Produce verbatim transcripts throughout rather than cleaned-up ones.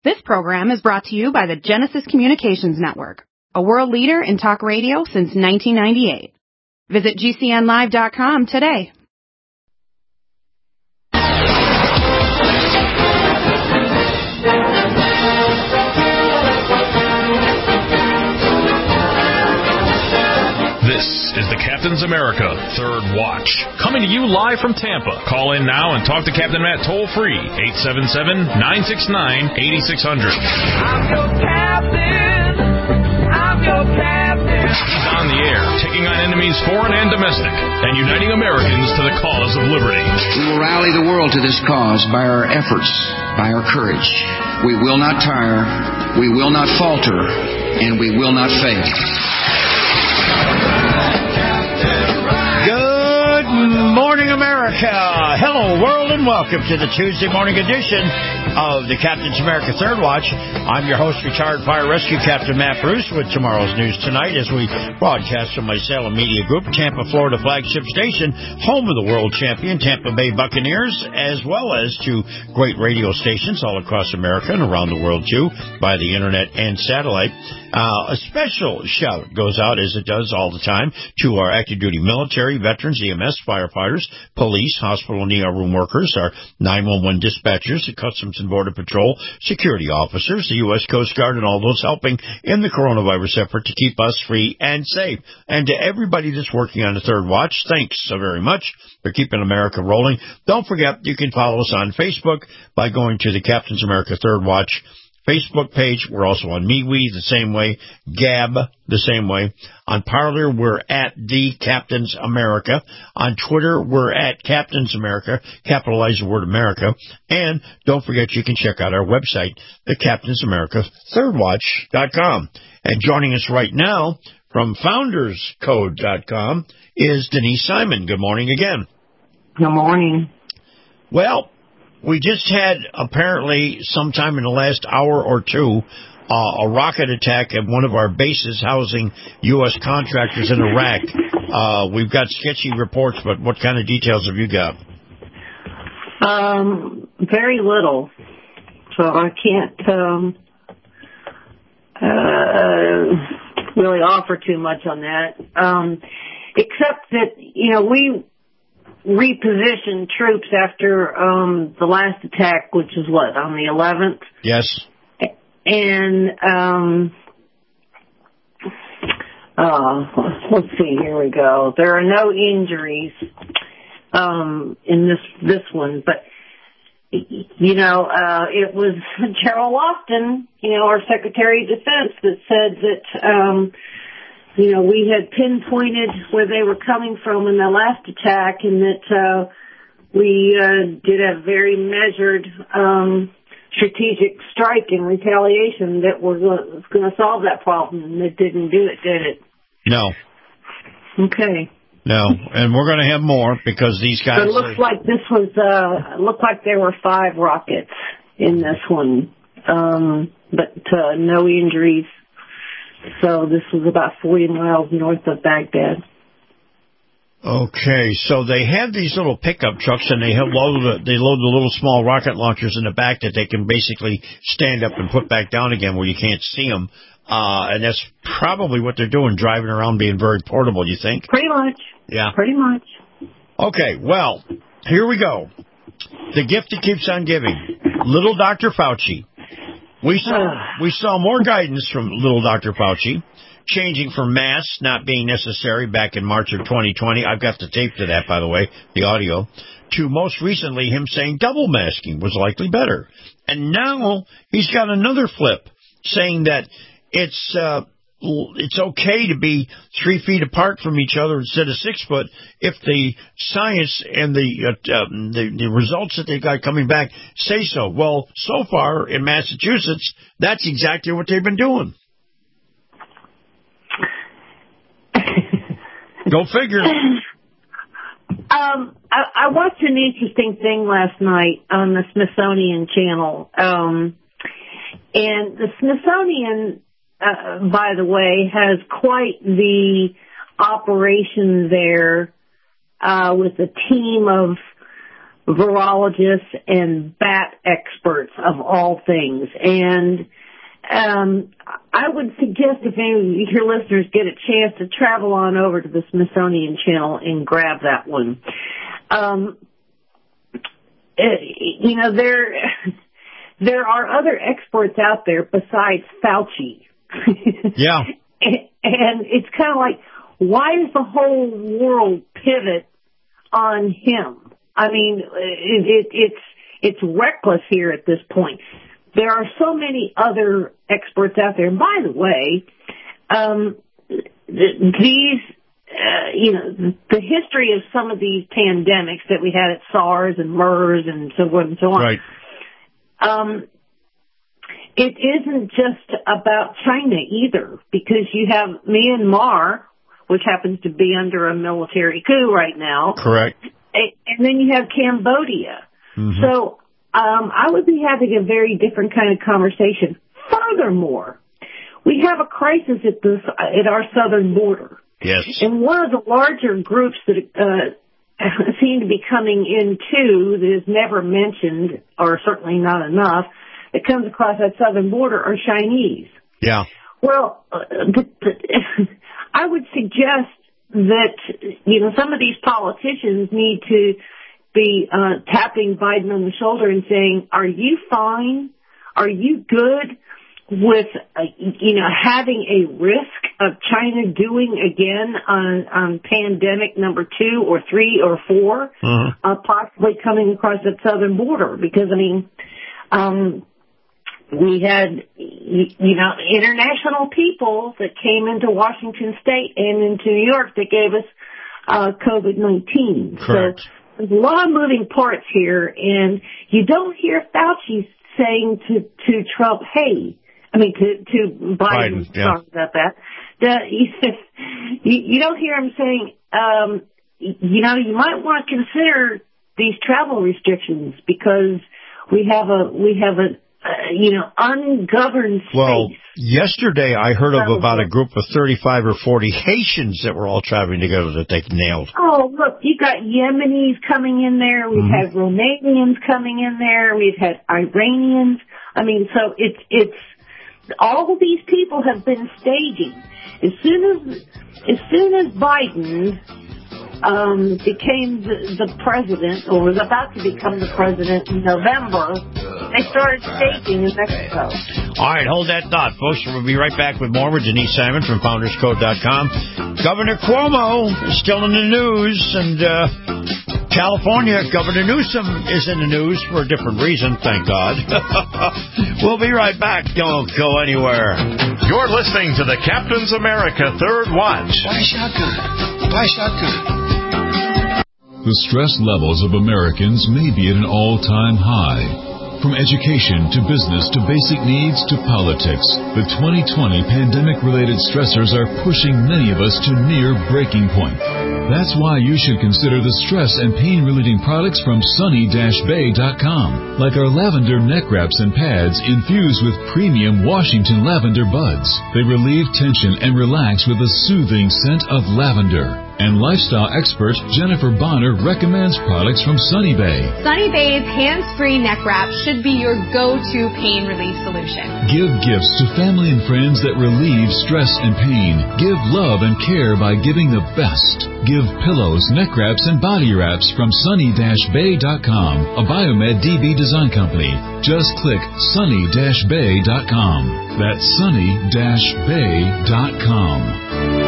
This program is brought to you by the Genesis Communications Network, a world leader in talk radio since nineteen ninety-eight. Visit G C N live dot com today. This is the Captain's America Third Watch, coming to you live from Tampa. Call in now and talk to Captain Matt toll-free, eight seven seven, nine six nine, eight six zero zero. I'm your captain. I'm your captain. He's on the air, taking on enemies foreign and domestic, and uniting Americans to the cause of liberty. We will rally the world to this cause by our efforts, by our courage. We will not tire, we will not falter, and we will not fail. Good morning, America. Hello, world, and welcome to the Tuesday morning edition of the Captain's America Third Watch. I'm your host, retired fire rescue Captain Matt Bruce, with tomorrow's news tonight as we broadcast from my Salem Media Group, Tampa, Florida flagship station, home of the world champion Tampa Bay Buccaneers, as well as to great radio stations all across America and around the world, too, by the internet and satellite. Uh, a special shout goes out, as it does all the time, to our active duty military, veterans, E M S, firefighters, police, hospital and E R room workers, our nine one one dispatchers, the Customs and Border Patrol, security officers, the U S Coast Guard, and all those helping in the coronavirus effort to keep us free and safe. And to everybody that's working on the Third Watch, thanks so very much for keeping America rolling. Don't forget, you can follow us on Facebook by going to the Captain's America Third Watch Facebook page. We're also on MeWe the same way, Gab the same way. On Parler, we're at The Captain's America. On Twitter, we're at Captain's America, capitalize the word America. And don't forget, you can check out our website, the Captain's America Third Watch dot com. And joining us right now from Founders Code dot com is Denise Simon. Good morning again. Good morning. Well, we just had, apparently, sometime in the last hour or two, uh, a rocket attack at one of our bases housing U S contractors in Iraq. Uh, we've got sketchy reports, but what kind of details have you got? Um, very little. So I can't um, uh, really offer too much on that. Um, except that, you know, we repositioned troops after um, the last attack, which is what, on the eleventh? Yes. And, um, uh, let's see, here we go. There are no injuries um, in this this one, but, you know, uh, it was Gerald Lofton, you know, our Secretary of Defense, that said that, um, you know, we had pinpointed where they were coming from in the last attack, and that uh, we uh, did a very measured um, strategic strike in retaliation that was going to solve that problem, and it didn't do it, did it? No. Okay. No, and we're going to have more because these guys... But it looks like this was, uh, it looked like there were five rockets in this one, um, but uh, no injuries. So this was about forty miles north of Baghdad. Okay, so they have these little pickup trucks, and they have load they load the little small rocket launchers in the back that they can basically stand up and put back down again where you can't see them. Uh, and that's probably what they're doing, driving around being very portable, you think? Pretty much. Yeah. Pretty much. Okay, well, here we go. The gift that keeps on giving. Little Doctor Fauci. We saw we saw more guidance from little Doctor Fauci, changing from masks not being necessary back in March of twenty twenty. I've got the tape to that, by the way, the audio, to most recently him saying double masking was likely better. And now he's got another flip, saying that it's uh, it's okay to be three feet apart from each other instead of six foot if the science and the, uh, um, the the results that they got coming back say so. Well, so far in Massachusetts, that's exactly what they've been doing. Go figure. Um, I, I watched an interesting thing last night on the Smithsonian Channel. Um, and the Smithsonian, uh, by the way, has quite the operation there, uh, with a team of, virologists and bat experts of all things. And um, I would suggest if any of your listeners get a chance to travel on over to the Smithsonian Channel and grab that one. Um, you know, there there are other experts out there besides Fauci. Yeah. And it's kind of like, why does the whole world pivot on him? I mean, it, it, it's it's reckless here at this point. There are so many other experts out there. And by the way, um, these, uh, you know, the history of some of these pandemics that we had at SARS and MERS and so on and so on. Right. Um, it isn't just about China either, because you have Myanmar, which happens to be under a military coup right now. Correct. And then you have Cambodia. Mm-hmm. So um, I would be having a very different kind of conversation. Furthermore, we have a crisis at this at our southern border. Yes. And one of the larger groups that uh, seem to be coming in too, that is never mentioned, or certainly not enough, that comes across that southern border are Chinese. Yeah. Well, uh, the, the, I would suggest that, you know, some of these politicians need to be uh, tapping Biden on the shoulder and saying, are you fine? Are you good with, uh, you know, having a risk of China doing again on, on pandemic number two or three or four, uh-huh. uh, possibly coming across that southern border? Because, I mean, um, we had, you know, international people that came into Washington State and into New York that gave us uh, COVID nineteen. Correct. So there's a lot of moving parts here, and you don't hear Fauci saying to, to Trump, hey, I mean, to, to Biden, Biden yeah. sorry about that. The, you, you don't hear him saying, um, you know, you might want to consider these travel restrictions because we have a, we have a, Uh, you know, ungoverned space. Well, yesterday I heard of about a group of thirty-five or forty Haitians that were all traveling together that they nailed. Oh, look, you got Yemenis coming in there. We've Mm-hmm. had Romanians coming in there. We've had Iranians. I mean, so it's, it's, all of these people have been staging. As soon as, as soon as Biden um, became the, the president, or was about to become the president in November, they started staging in Mexico. All right, hold that thought, folks. We'll be right back with more with Denise Simon from Founders Code dot com. Governor Cuomo is still in the news, and uh, California, Governor Newsom is in the news for a different reason, thank God. We'll be right back. Don't go anywhere. You're listening to the Captain's America Third Watch. Buy shotgun. Buy shotgun. The stress levels of Americans may be at an all-time high. From education to business to basic needs to politics, the twenty twenty pandemic-related stressors are pushing many of us to near breaking point. That's why you should consider the stress and pain-relieving products from sunny dash bay dot com, like our lavender neck wraps and pads infused with premium Washington lavender buds. They relieve tension and relax with a soothing scent of lavender. And lifestyle expert Jennifer Bonner recommends products from Sunny Bay. Sunny Bay's hands-free neck wrap should be your go-to pain relief solution. Give gifts to family and friends that relieve stress and pain. Give love and care by giving the best. Give pillows, neck wraps, and body wraps from sunny dash bay dot com, a Biomed D B design company. Just click sunny dash bay dot com. That's sunny dash bay dot com.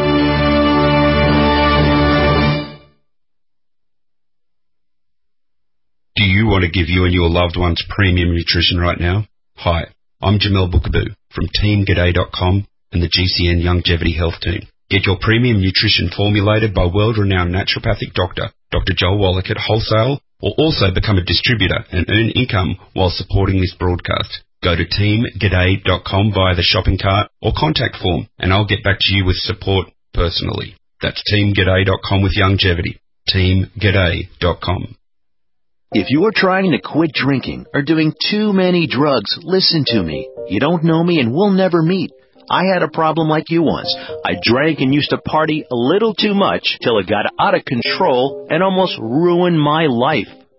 Do you want to give you and your loved ones premium nutrition right now? Hi, I'm Jamel Bookaboo from team g'day dot com and the G C N Longevity Health Team. Get your premium nutrition formulated by world-renowned naturopathic doctor, Doctor Joel Wallach at wholesale, or also become a distributor and earn income while supporting this broadcast. Go to team g'day dot com via the shopping cart or contact form, and I'll get back to you with support personally. That's team g'day dot com with longevity. team g'day dot com. If you are trying to quit drinking or doing too many drugs, listen to me. You don't know me and we'll never meet. I had a problem like you once. I drank and used to party a little too much till it got out of control and almost ruined my life.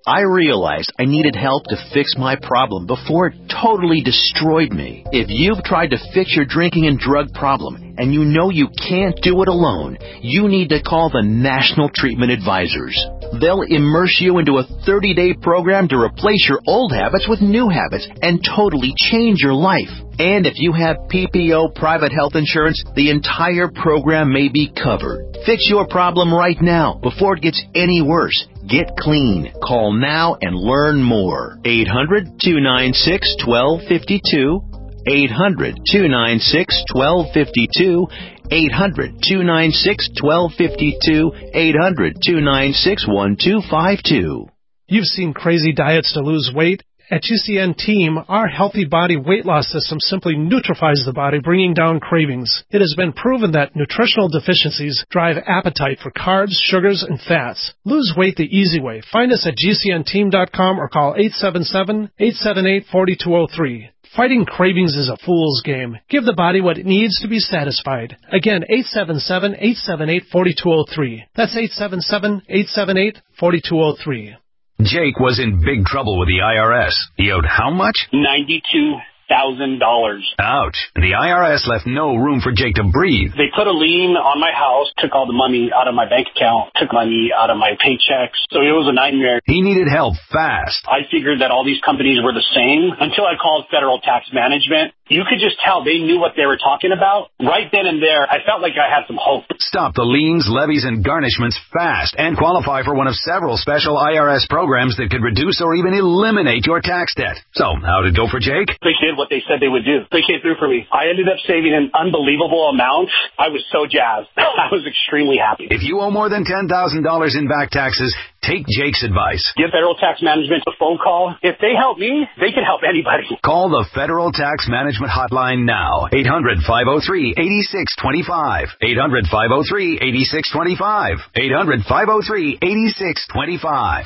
I realized I needed help to fix my problem before it totally destroyed me. If you've tried to fix your drinking and drug problem and you know you can't do it alone, you need to call the National Treatment Advisors. They'll immerse you into a thirty-day program to replace your old habits with new habits and totally change your life. And if you have P P O private health insurance, the entire program may be covered. Fix your problem right now before it gets any worse. Get clean. Call now and learn more. eight hundred, two nine six, one two five two. eight hundred, two nine six, one two five two. eight hundred, two nine six, one two five two. eight hundred, two nine six, one two five two. You've seen crazy diets to lose weight. At G C N Team, our Healthy Body Weight Loss System simply neutralizes the body, bringing down cravings. It has been proven that nutritional deficiencies drive appetite for carbs, sugars, and fats. Lose weight the easy way. Find us at G C N team dot com or call eight seven seven, eight seven eight, four two zero three. Fighting cravings is a fool's game. Give the body what it needs to be satisfied. Again, eight seven seven, eight seven eight, four two zero three. That's eight seven seven, eight seven eight, four two zero three. Jake was in big trouble with the I R S. He owed how much? ninety-two thousand dollars. Ouch. The I R S left no room for Jake to breathe. They put a lien on my house, took all the money out of my bank account, took money out of my paychecks. So it was a nightmare. He needed help fast. I figured that all these companies were the same until I called Federal Tax Management. You could just tell they knew what they were talking about. Right then and there, I felt like I had some hope. Stop the liens, levies, and garnishments fast and qualify for one of several special I R S programs that could reduce or even eliminate your tax debt. So, how did it go for Jake? They did what they said they would do. They came through for me. I ended up saving an unbelievable amount. I was so jazzed. I was extremely happy. If you owe more than ten thousand dollars in back taxes, take Jake's advice. Give Federal Tax Management a phone call. If they help me, they can help anybody. Call the Federal Tax Management hotline now. eight hundred, five oh three, eight six two five. eight hundred, five oh three, eight six two five. eight hundred, five oh three, eight six two five.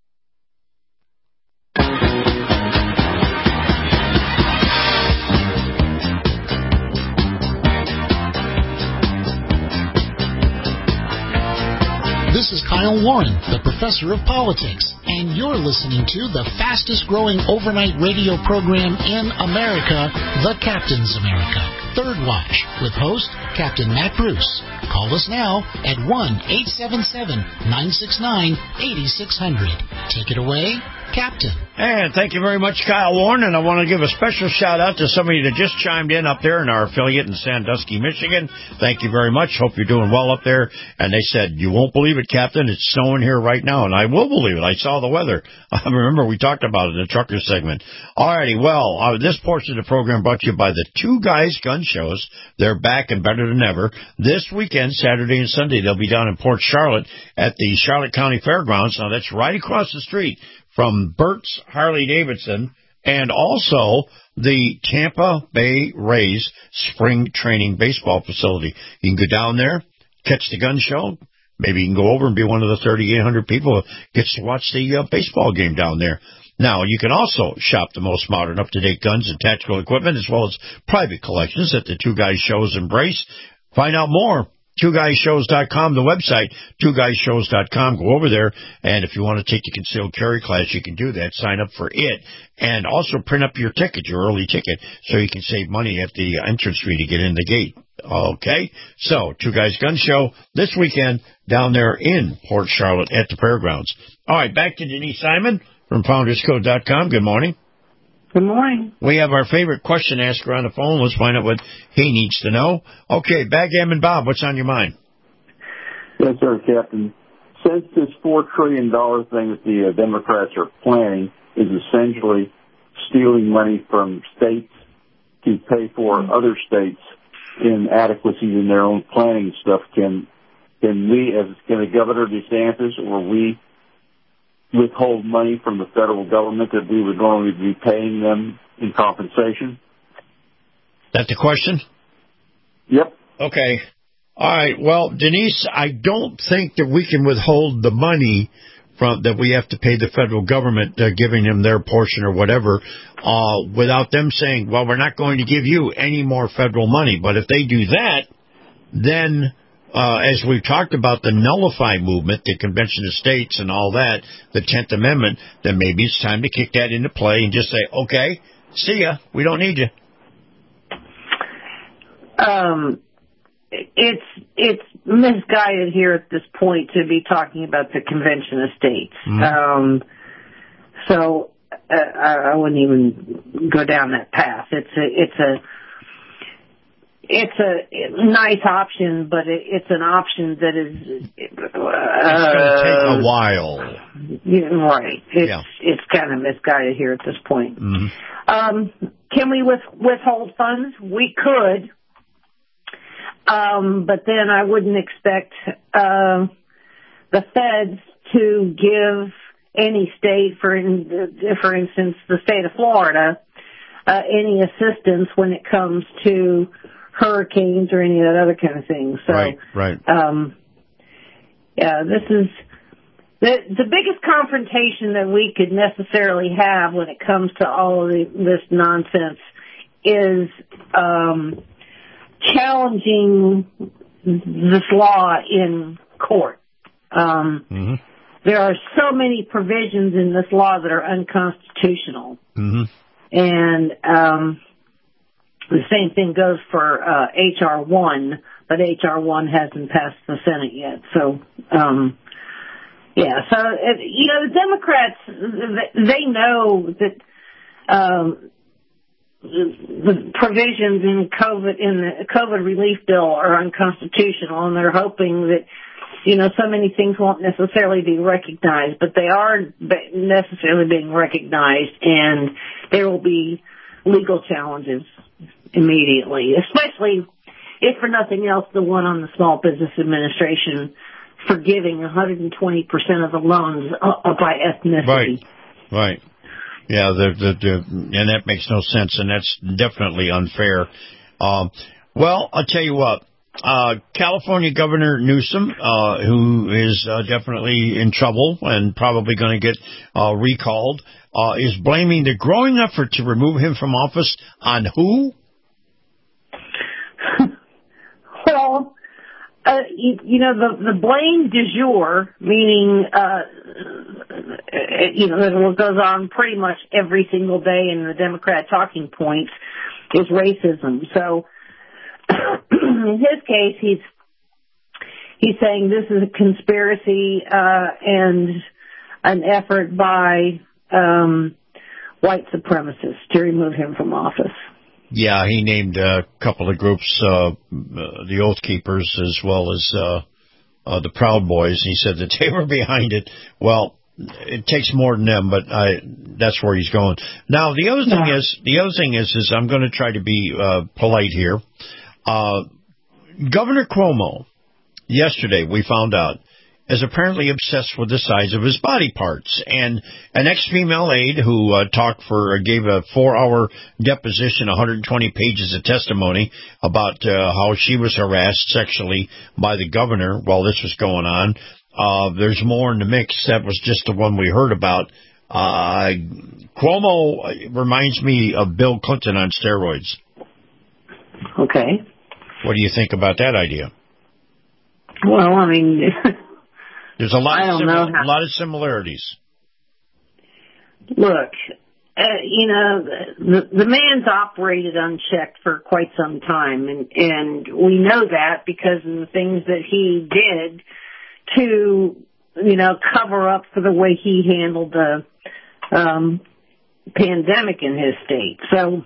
This is Kyle Warren, the professor of politics, and you're listening to the fastest growing overnight radio program in America, The Captain's America, Third Watch, with host Captain Matt Bruce. Call us now at one eight seven seven, nine six nine, eight six zero zero. Take it away, Captain. And thank you very much, Kyle Warren. And I want to give a special shout-out to somebody that just chimed in up there in our affiliate in Sandusky, Michigan. Thank you very much. Hope you're doing well up there. And they said, you won't believe it, Captain. It's snowing here right now. And I will believe it. I saw the weather. I remember we talked about it in the trucker segment. All righty. Well, uh, this portion of the program brought to you by the Two Guys Gun Shows. They're back and better than ever. This weekend, Saturday and Sunday, they'll be down in Port Charlotte at the Charlotte County Fairgrounds. Now, that's right across the street from Burt's Harley-Davidson and also the Tampa Bay Rays spring training baseball facility. You can go down there, catch the gun show. Maybe you can go over and be one of the thirty-eight hundred people who gets to watch the uh, baseball game down there. Now, you can also shop the most modern, up-to-date guns and tactical equipment, as well as private collections that the Two Guys Shows embrace. Find out more. two guys shows dot com, the website, two guys shows dot com. Go over there, and if you want to take the concealed carry class, you can do that. Sign up for it, and also print up your ticket, your early ticket, so you can save money at the entrance fee to get in the gate. Okay? So, Two Guys Gun Show this weekend down there in Port Charlotte at the Fairgrounds. All right, back to Denise Simon from founders code dot com. Good morning. Good morning. We have our favorite question asker on the phone. Let's find out what he needs to know. Okay, Backgammon Bob, what's on your mind? Yes, sir, Captain. Since this four trillion dollars thing that the uh, Democrats are planning is essentially stealing money from states to pay for mm-hmm. other states' inadequacies in their own planning stuff, can can we, as can the Governor DeSantis, or we withhold money from the federal government that we would normally be paying them in compensation? That's the question? Yep. Okay. All right. Well, Denise, I don't think that we can withhold the money from that we have to pay the federal government, uh, giving them their portion or whatever, uh, without them saying, well, we're not going to give you any more federal money. But if they do that, then uh, as we've talked about the Nullify movement, the Convention of States and all that, the tenth Amendment, then maybe it's time to kick that into play and just say, okay, see ya, we don't need you. Um, it's it's misguided here at this point to be talking about the Convention of States. Mm-hmm. Um, so uh, I, I wouldn't even go down that path. It's a it's a it's a nice option, but it, it's an option that is uh, it's going to take a while. Yeah, right. It's yeah. it's kind of misguided here at this point. Mm-hmm. Um, can we with, withhold funds? We could. Um, but then I wouldn't expect uh, the feds to give any state, for in, for instance, the state of Florida, uh, any assistance when it comes to hurricanes or any of that other kind of thing. So, right, right. Um, yeah, this is the the biggest confrontation that we could necessarily have when it comes to all of the, this nonsense is. Um, challenging this law in court. Um, mm-hmm. There are so many provisions in this law that are unconstitutional. Mm-hmm. And um, the same thing goes for uh, H R one, but H R one hasn't passed the Senate yet. So, um, yeah, so, it, you know, the Democrats, they know that um, the provisions in COVID in the COVID relief bill are unconstitutional, and they're hoping that, you know, so many things won't necessarily be recognized, but they are necessarily being recognized, and there will be legal challenges immediately, especially if for nothing else, the one on the Small Business Administration forgiving one hundred twenty percent of the loans uh, by ethnicity. Right, right. Yeah, the, the, the, and that makes no sense, and that's definitely unfair. Um, well, I'll tell you what, uh, California Governor Newsom, uh, who is uh, definitely in trouble and probably going to get uh, recalled, uh, is blaming the growing effort to remove him from office on who? Well, Uh, you, you know, the, the blame du jour, meaning, uh, you know, that goes on pretty much every single day in the Democrat talking points, is racism. So, in his case, he's, he's saying this is a conspiracy, uh, and an effort by, um, white supremacists to remove him from office. Yeah, he named a couple of groups, uh, the Oath Keepers as well as uh, uh, the Proud Boys. He said that they were behind it. Well, it takes more than them, but I, that's where he's going. Now, the other thing yeah. is, the other thing is, is I'm going to try to be uh, polite here. Uh, Governor Cuomo, yesterday we found out, is apparently obsessed with the size of his body parts. And an ex-female aide who uh, talked for, uh, gave a four-hour deposition, one hundred twenty pages of testimony about uh, how she was harassed sexually by the governor while this was going on. Uh, there's more in the mix. That was just the one we heard about. Uh, Cuomo reminds me of Bill Clinton on steroids. Okay. What do you think about that idea? Well, I mean... There's a lot, I of don't simil- know how- a lot of similarities. Look, uh, you know, the, the man's operated unchecked for quite some time, and, and we know that because of the things that he did to, you know, cover up for the way he handled the um, pandemic in his state. So,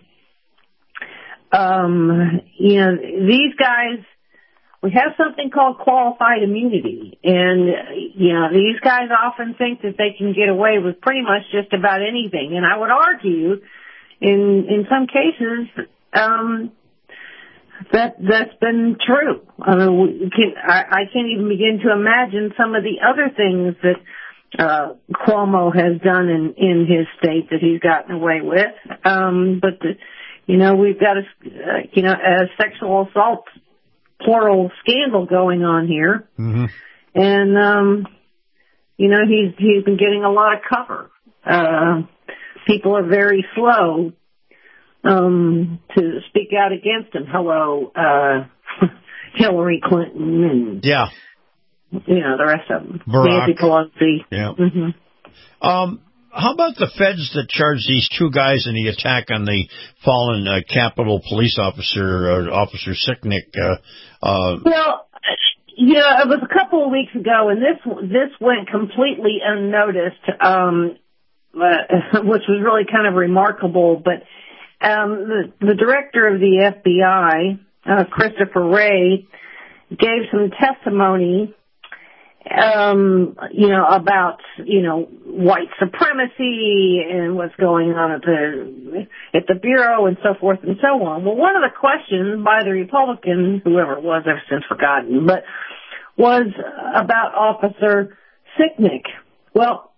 um, you know, these guys... We have something called qualified immunity, and, you know, these guys often think that they can get away with pretty much just about anything. And I would argue, in in some cases, um, that that's been true. I mean, we can, I, I can't even begin to imagine some of the other things that uh, Cuomo has done in, in his state that he's gotten away with. Um, but, the, you know, we've got a, uh, you know, a sexual assault plural scandal going on here. Mm-hmm. And, um, you know, he's, he's been getting a lot of cover. Uh, people are very slow, um, to speak out against him. Hello, uh, Hillary Clinton and yeah, you know the rest of them. Barack. Nancy Pelosi. Yeah. Mm-hmm. Um, how about the feds that charged these two guys in the attack on the fallen uh, Capitol police officer, uh, Officer Sicknick? Uh, uh, well, you know, it was a couple of weeks ago, and this this went completely unnoticed, um, uh, which was really kind of remarkable. But um, the, the director of the F B I, uh, Christopher Wray, gave some testimony, um, you know, about, you know, white supremacy and what's going on at the, at the Bureau and so forth and so on. Well, one of the questions by the Republican, whoever it was, I've since forgotten, but was about Officer Sicknick. Well,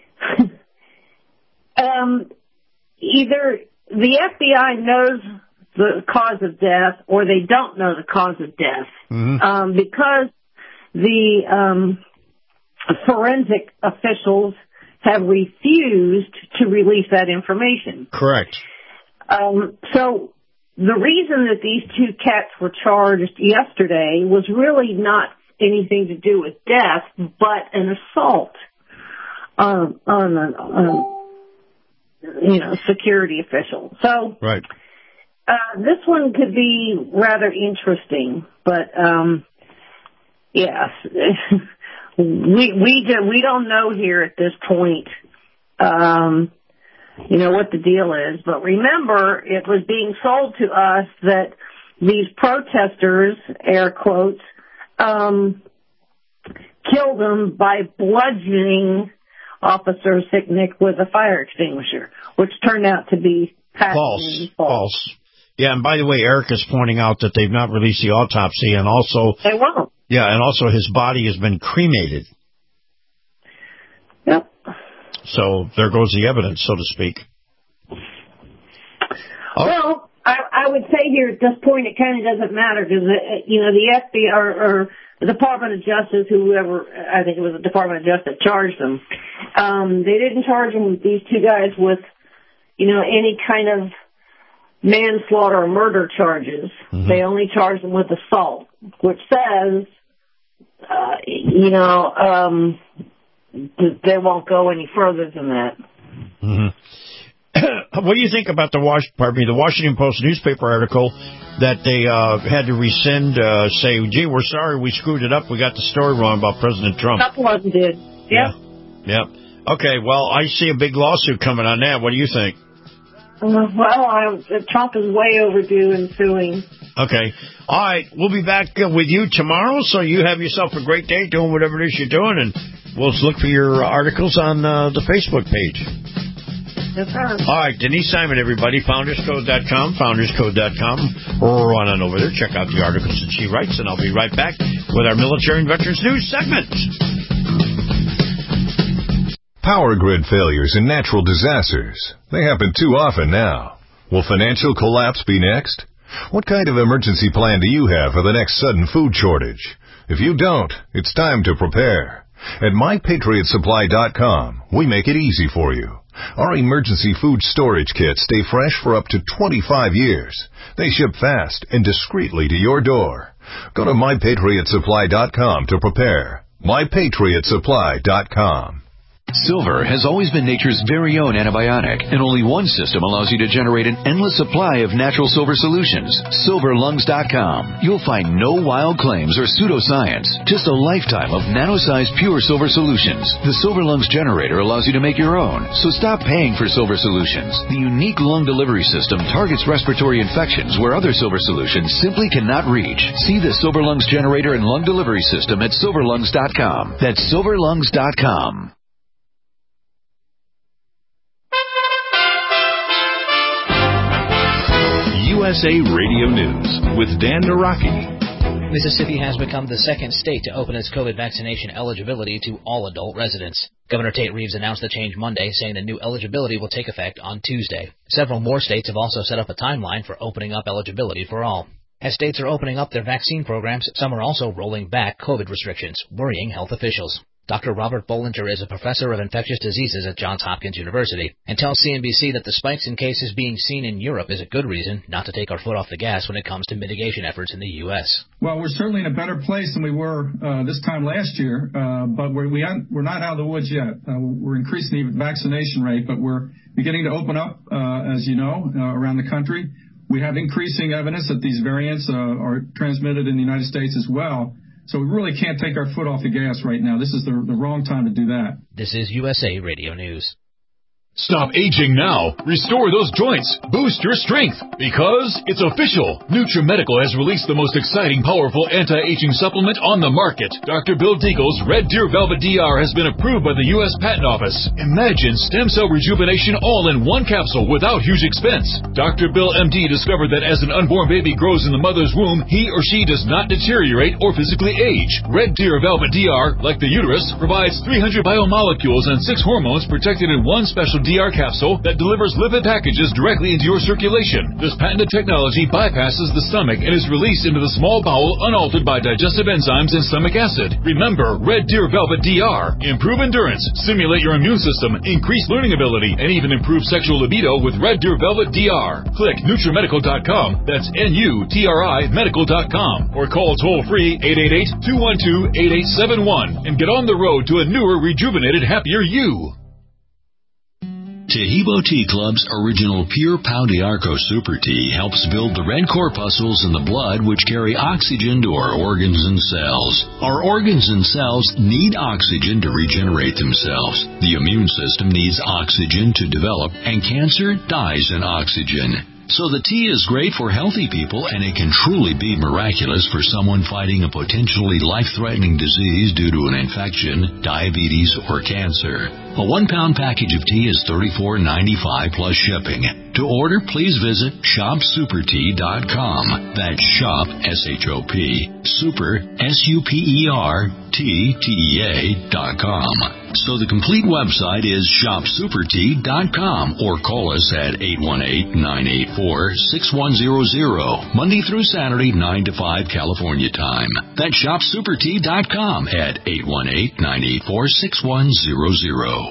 um, either the F B I knows the cause of death or they don't know the cause of death. Mm-hmm. Um, because the um, forensic officials have refused to release that information. Correct. Um, so the reason that these two cats were charged yesterday was really not anything to do with death, but an assault on on a on, you know security official. So right. Uh, this one could be rather interesting, but um, yes, we we do, we don't know here at this point, um, you know what the deal is. But remember, it was being sold to us that these protesters, air quotes, um, killed them by bludgeoning Officer Sicknick with a fire extinguisher, which turned out to be false. false. False. Yeah, and by the way, Eric is pointing out that they've not released the autopsy, and also they won't. Yeah, and also his body has been cremated. Yep. So there goes the evidence, so to speak. Oh. Well, I, I would say here at this point it kind of doesn't matter because you know the F B I or, or the Department of Justice, whoever I think it was the Department of Justice charged them. Um, they didn't charge them these two guys with you know any kind of manslaughter or murder charges. Mm-hmm. They only charged them with assault, which says, uh, you know, um, they won't go any further than that. Mm-hmm. What do you think about the Was- pardon me, the Washington Post newspaper article that they uh, had to rescind, uh, say, gee, we're sorry we screwed it up. We got the story wrong about President Trump. A couple of them did. Yeah. Yeah. Okay, well, I see a big lawsuit coming on that. What do you think? Uh, well, I, Trump is way overdue in suing. Okay. All right. We'll be back uh, with you tomorrow, so you have yourself a great day doing whatever it is you're doing, and we'll look for your articles on uh, the Facebook page. Yes, sir. All right. Denise Simon, everybody, founders code dot com, founders code dot com. Run on over there. Check out the articles that she writes, and I'll be right back with our Military and Veterans News segment. Power grid failures and natural disasters. They happen too often now. Will financial collapse be next? What kind of emergency plan do you have for the next sudden food shortage? If you don't, it's time to prepare. At my patriot supply dot com, we make it easy for you. Our emergency food storage kits stay fresh for up to twenty-five years. They ship fast and discreetly to your door. Go to my patriot supply dot com to prepare. my patriot supply dot com. Silver has always been nature's very own antibiotic, and only one system allows you to generate an endless supply of natural silver solutions. silver lungs dot com. You'll find no wild claims or pseudoscience, just a lifetime of nano-sized pure silver solutions. The Silver Lungs generator allows you to make your own, so stop paying for silver solutions. The unique lung delivery system targets respiratory infections where other silver solutions simply cannot reach. See the Silver Lungs generator and lung delivery system at silver lungs dot com. That's silver lungs dot com. U S A Radio News with Dan Naraki. Mississippi has become the second state to open its COVID vaccination eligibility to all adult residents. Governor Tate Reeves announced the change Monday, saying the new eligibility will take effect on Tuesday. Several more states have also set up a timeline for opening up eligibility for all. As states are opening up their vaccine programs, some are also rolling back COVID restrictions, worrying health officials. Doctor Robert Bollinger is a professor of infectious diseases at Johns Hopkins University and tells C N B C that the spikes in cases being seen in Europe is a good reason not to take our foot off the gas when it comes to mitigation efforts in the U S. Well, we're certainly in a better place than we were uh, this time last year, uh, but we're, we aren't, we're not out of the woods yet. Uh, we're increasing the vaccination rate, but we're beginning to open up, uh, as you know, uh, around the country. We have increasing evidence that these variants uh, are transmitted in the United States as well. So we really can't take our foot off the gas right now. This is the, the wrong time to do that. This is U S A Radio News. Stop aging now. Restore those joints. Boost your strength. Because it's official. NutriMedical has released the most exciting, powerful anti-aging supplement on the market. Doctor Bill Deagle's Red Deer Velvet D R has been approved by the U S Patent Office. Imagine stem cell rejuvenation all in one capsule without huge expense. Doctor Bill M D discovered that as an unborn baby grows in the mother's womb, he or she does not deteriorate or physically age. Red Deer Velvet D R, like the uterus, provides three hundred biomolecules and six hormones protected in one special D R capsule that delivers lipid packages directly into your circulation. This patented technology bypasses the stomach and is released into the small bowel unaltered by digestive enzymes and stomach acid. Remember, Red Deer Velvet D R. Improve endurance, stimulate your immune system, increase learning ability, and even improve sexual libido with Red Deer Velvet D R. Click NutriMedical dot com, that's N U T R I medical dot com, or call toll-free eight eight eight, two one two, eight eight seven one and get on the road to a newer, rejuvenated, happier you. Tahibo Tea Club's original Pure Pau d'Arco Super Tea helps build the red corpuscles in the blood which carry oxygen to our organs and cells. Our organs and cells need oxygen to regenerate themselves. The immune system needs oxygen to develop, and cancer dies in oxygen. So the tea is great for healthy people, and it can truly be miraculous for someone fighting a potentially life-threatening disease due to an infection, diabetes, or cancer. A one-pound package of tea is thirty-four ninety-five plus shipping. To order, please visit shop super tea dot com. That's shop, S H O P, super, S U P E R, T, T E A dot com. So the complete website is shop super tea dot com, or call us at eight one eight, nine eight four, six one zero zero, Monday through Saturday, nine to five California time. That's shop super tea dot com at eight one eight, nine eight four, six one zero zero.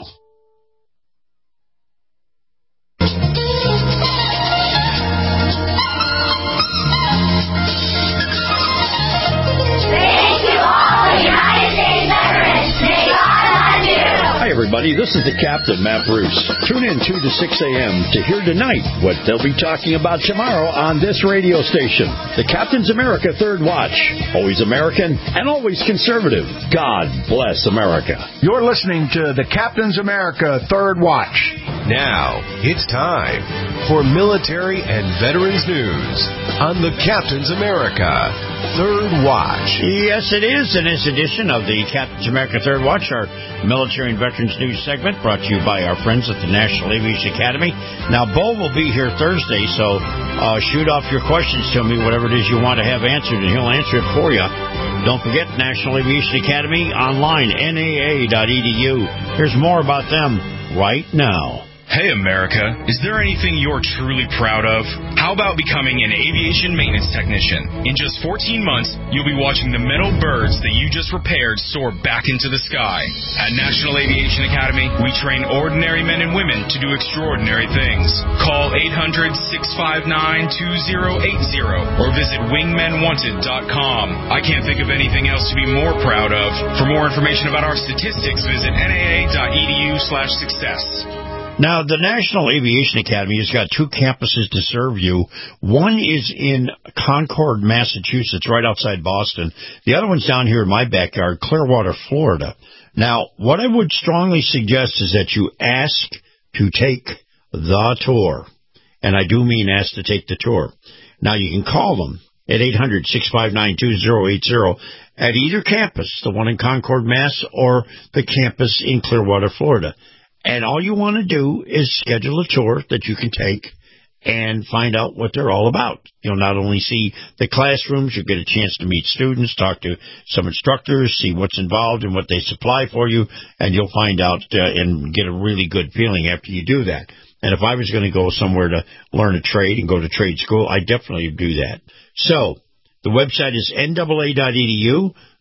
Hi, everybody. This is the Captain, Matt Bruce. Tune in two to six a.m. to hear tonight what they'll be talking about tomorrow on this radio station. The Captain's America Third Watch. Always American and always conservative. God bless America. You're listening to the Captain's America Third Watch. Now, it's time for military and veterans news on the Captain's America Third Watch. Yes, it is in this edition of the Captain's America Third Watch, our military and veterans news segment brought to you by our friends at the National Aviation Academy. Now, Bo will be here Thursday, so uh, shoot off your questions to me, whatever it is you want to have answered, and he'll answer it for you. Don't forget, National Aviation Academy online, N A A dot E D U. Here's more about them right now. Hey, America, is there anything you're truly proud of? How about becoming an aviation maintenance technician? In just fourteen months, you'll be watching the metal birds that you just repaired soar back into the sky. At National Aviation Academy, we train ordinary men and women to do extraordinary things. Call eight hundred, six five nine, two zero eight zero or visit wingmen wanted dot com. I can't think of anything else to be more proud of. For more information about our statistics, visit N A A dot E D U slash success. Now, the National Aviation Academy has got two campuses to serve you. One is in Concord, Massachusetts, right outside Boston. The other one's down here in my backyard, Clearwater, Florida. Now, what I would strongly suggest is that you ask to take the tour. And I do mean ask to take the tour. Now, you can call them at eight hundred, six five nine, two zero eight zero at either campus, the one in Concord, Mass, or the campus in Clearwater, Florida. And all you want to do is schedule a tour that you can take and find out what they're all about. You'll not only see the classrooms, you'll get a chance to meet students, talk to some instructors, see what's involved and what they supply for you, and you'll find out uh, and get a really good feeling after you do that. And if I was going to go somewhere to learn a trade and go to trade school, I definitely would do that. So, the website is N A A dot E D U.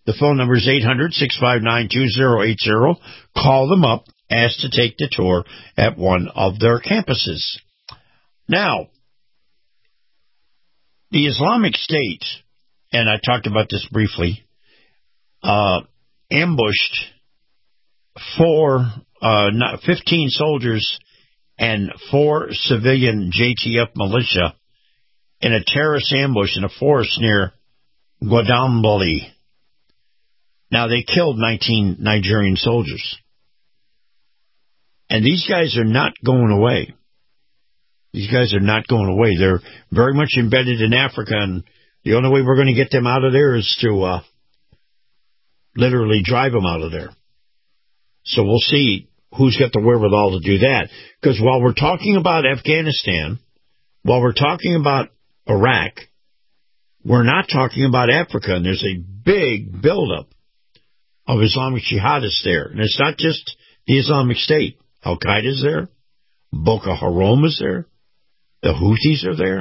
The phone number is eight hundred, six five nine, two zero eight zero. Call them up. Ask to take the tour at one of their campuses. Now, the Islamic State, and I talked about this briefly, uh, ambushed four, uh, fifteen soldiers and four civilian J T F militia in a terrorist ambush in a forest near Guadalmbali. Now, they killed nineteen Nigerian soldiers. And these guys are not going away. These guys are not going away. They're very much embedded in Africa, and the only way we're going to get them out of there is to uh, literally drive them out of there. So we'll see who's got the wherewithal to do that. Because while we're talking about Afghanistan, while we're talking about Iraq, we're not talking about Africa, and there's a big buildup of Islamic jihadists there. And it's not just the Islamic State. Al-Qaeda is there. Boko Haram is there. The Houthis are there.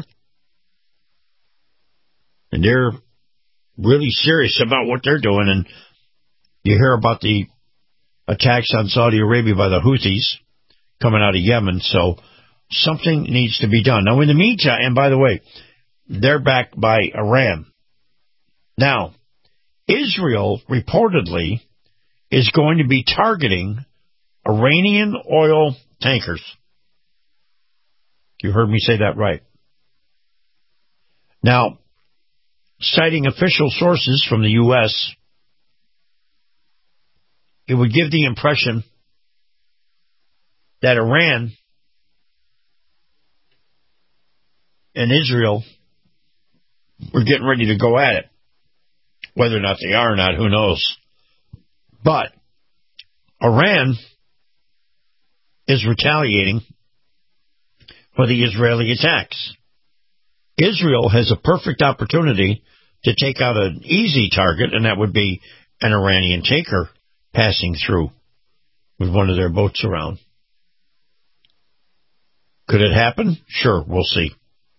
And they're really serious about what they're doing. And you hear about the attacks on Saudi Arabia by the Houthis coming out of Yemen. So something needs to be done. Now, in the meantime, and by the way, they're backed by Iran. Now, Israel reportedly is going to be targeting Iranian oil tankers. You heard me say that right. Now, citing official sources from the U S, it would give the impression that Iran and Israel were getting ready to go at it. Whether or not they are or not, who knows? But Iran is retaliating for the Israeli attacks. Israel has a perfect opportunity to take out an easy target, and that would be an Iranian tanker passing through with one of their boats around. Could it happen? Sure, we'll see.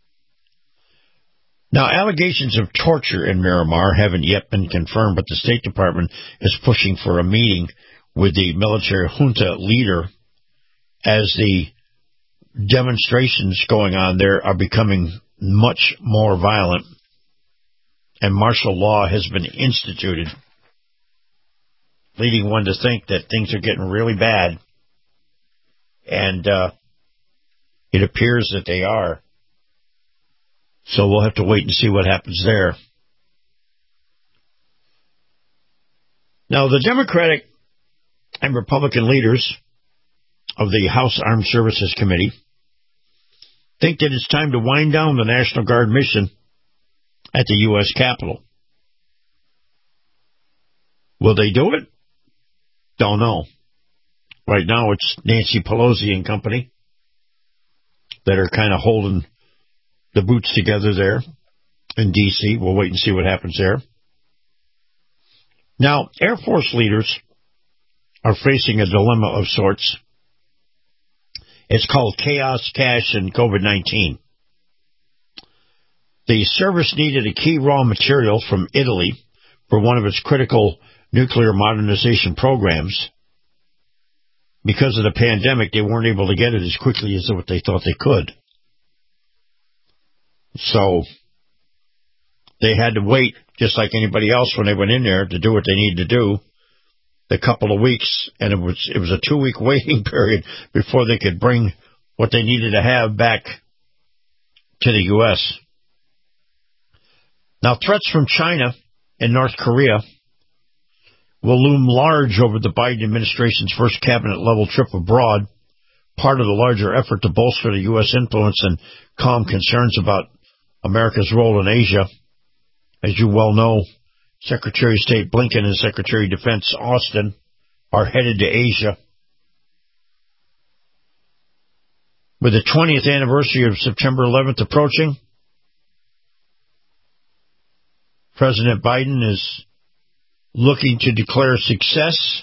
Now, allegations of torture in Myanmar haven't yet been confirmed, but the State Department is pushing for a meeting with the military junta leader as the demonstrations going on there are becoming much more violent, and martial law has been instituted, leading one to think that things are getting really bad, and uh, it appears that they are. So we'll have to wait and see what happens there. Now, the Democratic and Republican leaders of the House Armed Services Committee think that it's time to wind down the National Guard mission at the U S Capitol. Will they do it? Don't know. Right now it's Nancy Pelosi and company that are kind of holding the boots together there in D C We'll wait and see what happens there. Now, Air Force leaders are facing a dilemma of sorts. It's called chaos, cash, and COVID nineteen. The service needed a key raw material from Italy for one of its critical nuclear modernization programs. Because of the pandemic, they weren't able to get it as quickly as what they thought they could. So they had to wait, just like anybody else when they went in there, to do what they needed to do, the couple of weeks, and it was it was a two-week waiting period before they could bring what they needed to have back to the U S Now, threats from China and North Korea will loom large over the Biden administration's first cabinet-level trip abroad, part of the larger effort to bolster the U S influence and calm concerns about America's role in Asia. As you well know, Secretary of State Blinken and Secretary of Defense Austin are headed to Asia. With the twentieth anniversary of September eleventh approaching, President Biden is looking to declare success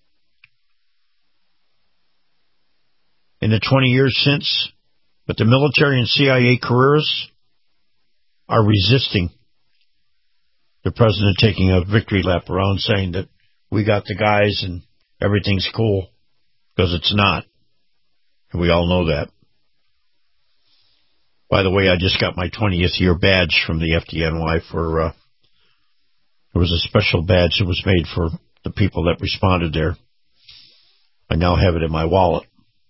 in the twenty years since, but the military and C I A careers are resisting. the president taking a victory lap around saying that we got the guys and everything's cool, because it's not. And we all know that. By the way, I just got my twentieth year badge from the F D N Y for, uh, there was a special badge that was made for the people that responded there. I now have it in my wallet.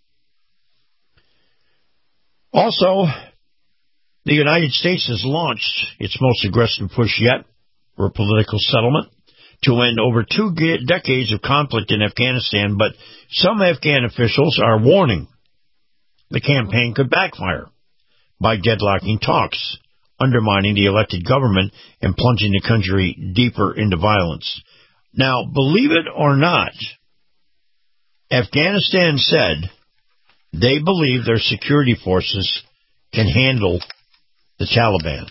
Also, the United States has launched its most aggressive push yet for a political settlement to end over two decades of conflict in Afghanistan, but some Afghan officials are warning the campaign could backfire by deadlocking talks, undermining the elected government, and plunging the country deeper into violence. Now, believe it or not, Afghanistan said they believe their security forces can handle the Taliban.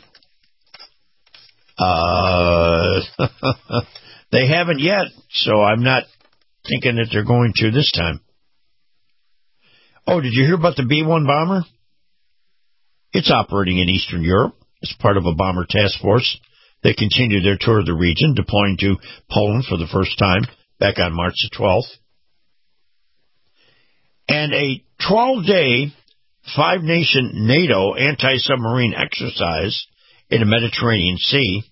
Uh, they haven't yet, so I'm not thinking that they're going to this time. Oh, did you hear about the B one bomber? It's operating in Eastern Europe as part of a bomber task force. They continue their tour of the region, deploying to Poland for the first time back on March the twelfth. And a twelve-day, five-nation NATO anti-submarine exercise in the Mediterranean Sea,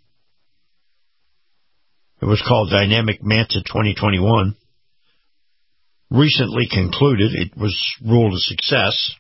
it was called Dynamic Manta twenty twenty-one, recently concluded. It was ruled a success.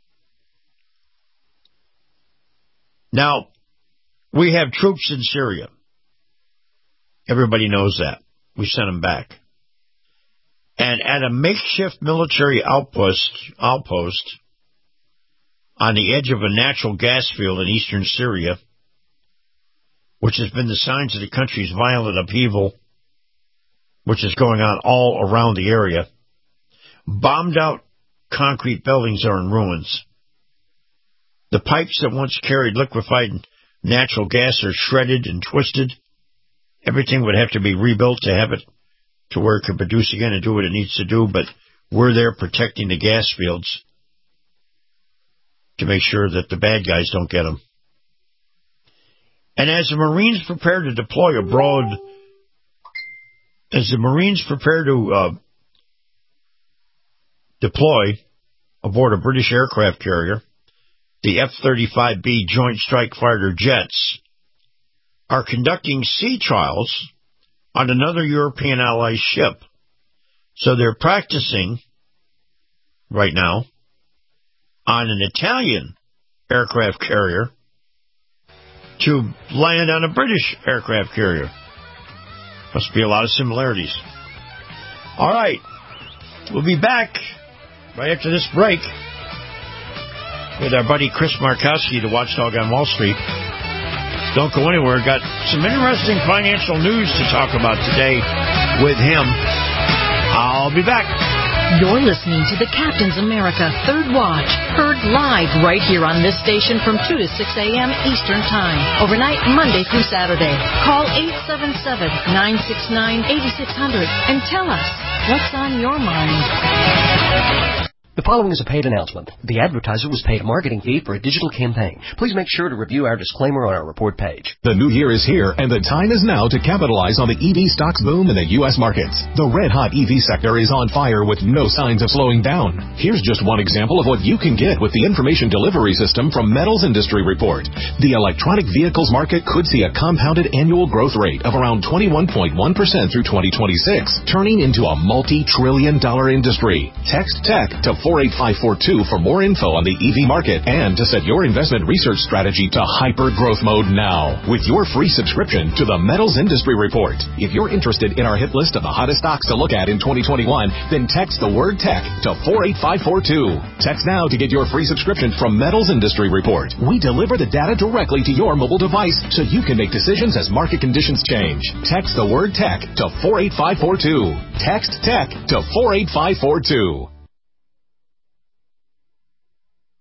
Now, we have troops in Syria. Everybody knows that. We sent them back. And at a makeshift military outpost, outpost on the edge of a natural gas field in eastern Syria, which has been the signs of the country's violent upheaval, which is going on all around the area, bombed out concrete buildings are in ruins. The pipes that once carried liquefied natural gas are shredded and twisted. Everything would have to be rebuilt to have it to where it can produce again and do what it needs to do, but we're there protecting the gas fields to make sure that the bad guys don't get them. And as the Marines prepare to deploy abroad, as the Marines prepare to uh, deploy aboard a British aircraft carrier, the F thirty-five B Joint Strike Fighter jets are conducting sea trials on another European ally ship. So they're practicing right now on an Italian aircraft carrier to land on a British aircraft carrier. Must be a lot of similarities. All right. We'll be back right after this break with our buddy Chris Markowski, the watchdog on Wall Street. Don't go anywhere. Got some interesting financial news to talk about today with him. I'll be back. You're listening to the Captain's America Third Watch, heard live right here on this station from two to six a.m. Eastern Time, overnight Monday through Saturday. Call eight seven seven, nine six nine, eight six zero zero and tell us what's on your mind. The following is a paid announcement. The advertiser was paid a marketing fee for a digital campaign. Please make sure to review our disclaimer on our report page. The new year is here, and the time is now to capitalize on the E V stocks boom in the U S markets. The red-hot E V sector is on fire with no signs of slowing down. Here's just one example of what you can get with the information delivery system from Metals Industry Report. The electronic vehicles market could see a compounded annual growth rate of around twenty-one point one percent through twenty twenty-six, turning into a multi-trillion dollar industry. Text TECH to four eight five four two for more info on the E V market and to set your investment research strategy to hyper growth mode now with your free subscription to the Metals Industry Report. If you're interested in our hit list of the hottest stocks to look at in twenty twenty-one, then text the word TECH to four eight five four two. Text now to get your free subscription from Metals Industry Report. We deliver the data directly to your mobile device so you can make decisions as market conditions change. Text the word TECH to four eight five four two. Text TECH to four eight five four two.